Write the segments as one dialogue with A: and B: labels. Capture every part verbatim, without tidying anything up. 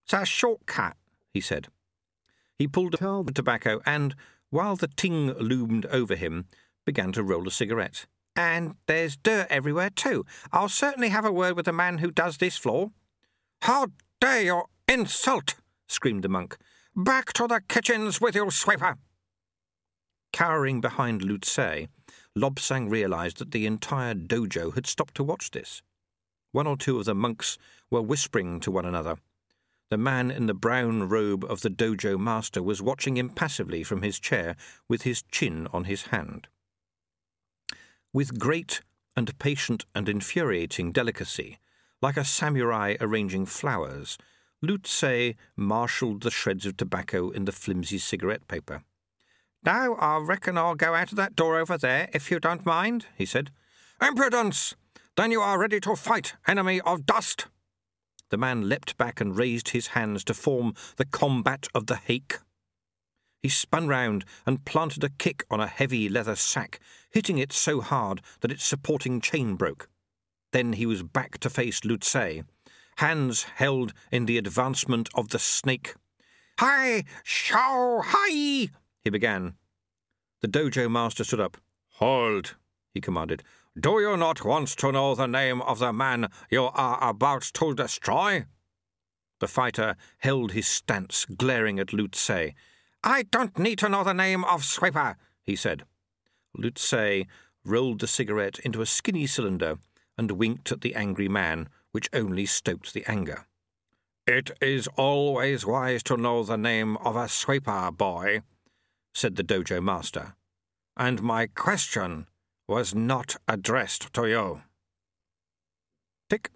A: It's a shortcut, he said. He pulled out the tobacco and, while the ting loomed over him, began to roll a cigarette. And there's dirt everywhere too. I'll certainly have a word with the man who does this floor. How dare you insult! Screamed the monk. Back to the kitchens with you, sweeper! Cowering behind Lutze, Lobsang realised that the entire dojo had stopped to watch this. One or two of the monks were whispering to one another. The man in the brown robe of the dojo master was watching impassively from his chair with his chin on his hand. With great and patient and infuriating delicacy, like a samurai arranging flowers, Lutze marshalled the shreds of tobacco in the flimsy cigarette paper. "Now, I reckon I'll go out of that door over there, if you don't mind," he said. "Impudence! Then you are ready to fight, enemy of dust!" The man leapt back and raised his hands to form the combat of the hake. He spun round and planted a kick on a heavy leather sack, hitting it so hard that its supporting chain broke. Then he was back to face Lutze, hands held in the advancement of the snake. "Hi! Shao! Hi!" he began. The dojo master stood up. "Hold!" he commanded. "Do you not want to know the name of the man you are about to destroy?" The fighter held his stance, glaring at Lutze. "I don't need to know the name of Sweeper," he said. Lutze rolled the cigarette into a skinny cylinder and winked at the angry man, which only stoked the anger. "It is always wise to know the name of a sweeper, boy," said the dojo master. "And my question was not addressed to you." Tick.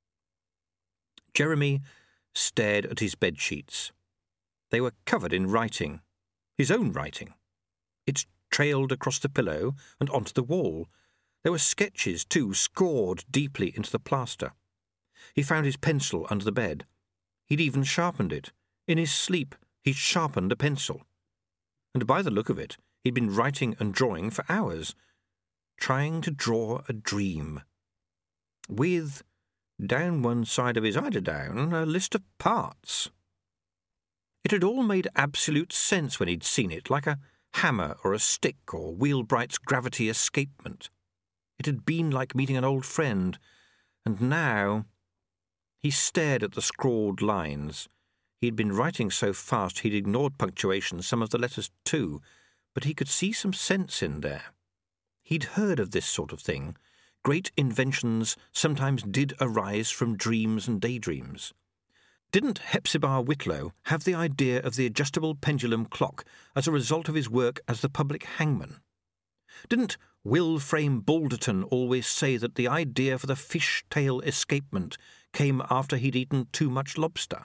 A: Jeremy stared at his bedsheets. They were covered in writing, his own writing. It trailed across the pillow and onto the wall. There were sketches, too, scored deeply into the plaster. He found his pencil under the bed. He'd even sharpened it. In his sleep, he'd sharpened a pencil. And by the look of it, he'd been writing and drawing for hours, trying to draw a dream. With, down one side of his eiderdown, a list of parts. It had all made absolute sense when he'd seen it, like a hammer or a stick or Wheelbright's gravity escapement. It had been like meeting an old friend, and now... He stared at the scrawled lines. He had been writing so fast he'd ignored punctuation, some of the letters too, but he could see some sense in there. He'd heard of this sort of thing. Great inventions sometimes did arise from dreams and daydreams. Didn't Hepzibah Whitlow have the idea of the adjustable pendulum clock as a result of his work as the public hangman? Didn't Will Frame Balderton always say that the idea for the fish-tail escapement came after he'd eaten too much lobster?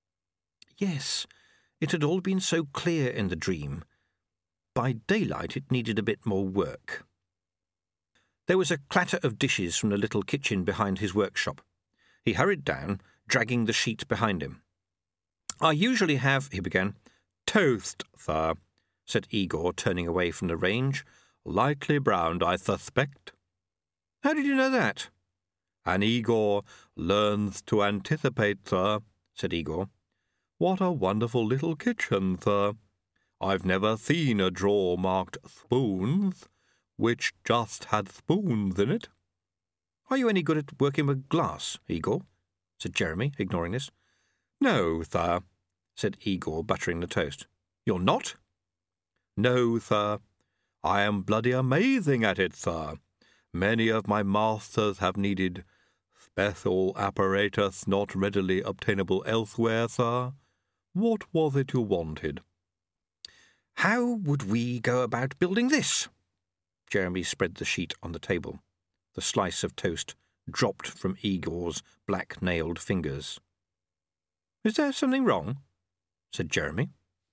A: Yes, it had all been so clear in the dream. By daylight it needed a bit more work. There was a clatter of dishes from the little kitchen behind his workshop. He hurried down, dragging the sheet behind him. "I usually have," he began. "Toast, sir," said Igor, turning away from the range. "Lightly browned, I suspect." "How did you know that?" "An Igor learns to anticipate, sir," said Igor. "What a wonderful little kitchen, sir. I've never seen a drawer marked spoons, which just had spoons in it." "Are you any good at working with glass, Igor?" said Jeremy, ignoring this. "No, sir," said Igor, buttering the toast. "You're not?" "No, sir. I am bloody amazing at it, sir. Many of my masters have needed special apparatus not readily obtainable elsewhere, sir. What was it you wanted?" "How would we go about building this?" Jeremy spread the sheet on the table. The slice of toast dropped from Igor's black-nailed fingers. "Is there something wrong?" said Jeremy.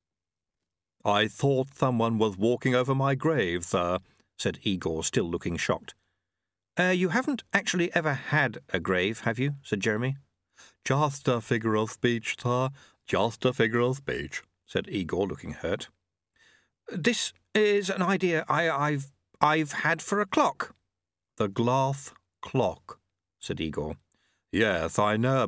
A: "I thought someone was walking over my grave, sir," said Igor, still looking shocked. Uh, you haven't actually ever had a grave, have you?" said Jeremy. "Just a figure of speech, sir, just a figure of speech," said Igor, looking hurt. "This is an idea I, I've, I've had for a clock." "The glass clock," said Igor. "Yes, I know